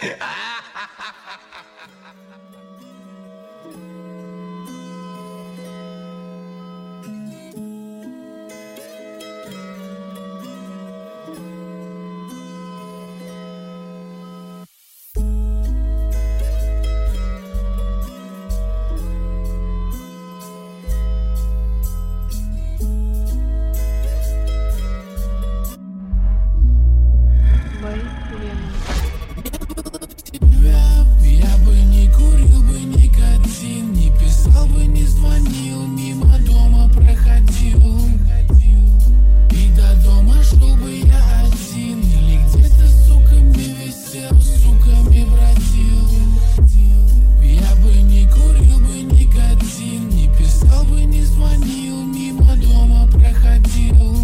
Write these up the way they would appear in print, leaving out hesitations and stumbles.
Я бы не курил бы никотин, не писал бы, не звонил, мимо дома проходил. И до дома шел бы я один, или где-то с суками висел, с суками бродил. Я бы не курил бы никотин, не писал бы, не звонил, мимо дома проходил.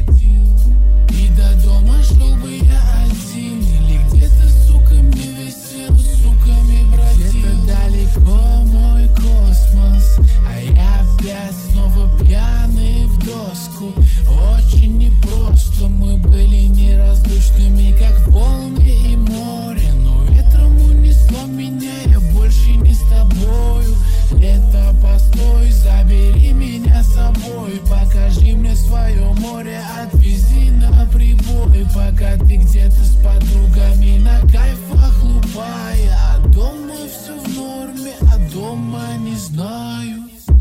И до дома шел бы я один, или где-то с суками висел, с суками бродил. Где-то далеко мой космос, а я опять снова пьяный в доску. Очень непросто, мы были неразлучными, как волны и море. Но ветром унесло меня, я больше не с тобою. Лето, постой, забери меня с собой. Покажи мне свое море, отвези на прибой. Пока ты где-то с подругами на кайфах лупая. А дома все в норме, а дома не знаю.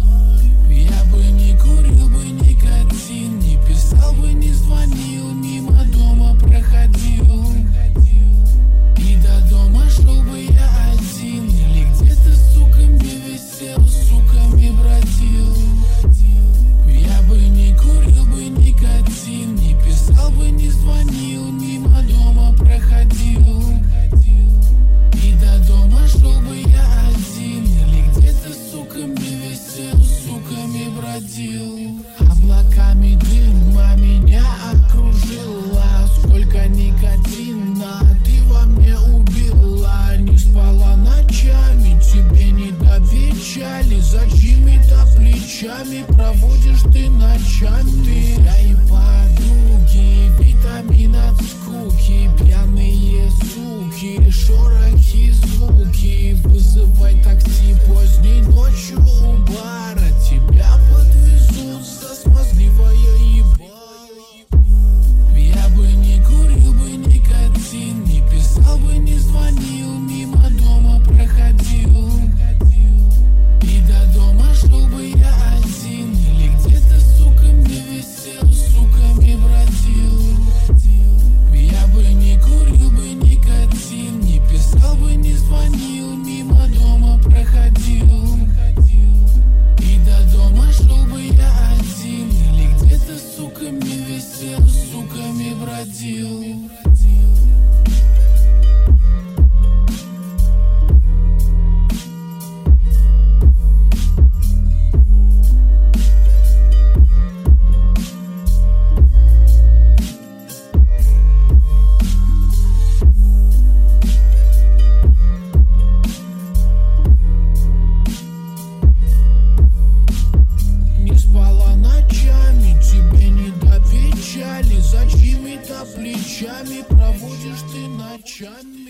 Я бы не курил бы никотин, не писал бы, не звонил, мимо дома проходил. И до дома шел бы я один, или где-то с суками висел, с суками бродил. Я бы не курил бы никотин, не писал бы, не звонил, мимо дома проходил. И до дома шел бы я один, или где-то с суками висел, с суками бродил. Облаками дыма меня окружила, сколько никотина ты во мне убила. Не спала ночами, тебе не до печали. За чьими-то плечами проводишь ты ночами. Я и подруги, витамин от скуки, пьяные суки, шорохи, звуки. Вызывай такси поздней ночью у бара, тебя подвезут за смазливое ебало. Я бы не курил бы никотин, не писал бы, не звонил, мимо дома проходил. И до дома шел бы я один, или где-то с суками висел, с суками бродил. Я бы не курил бы никотин, не писал бы, не звонил, мимо дома проходил. И до дома шел бы я один, или где-то с суками висел, с суками бродил. Не спала ночами, тебе не до печали. За чьими-то плечами проводишь ты ночами.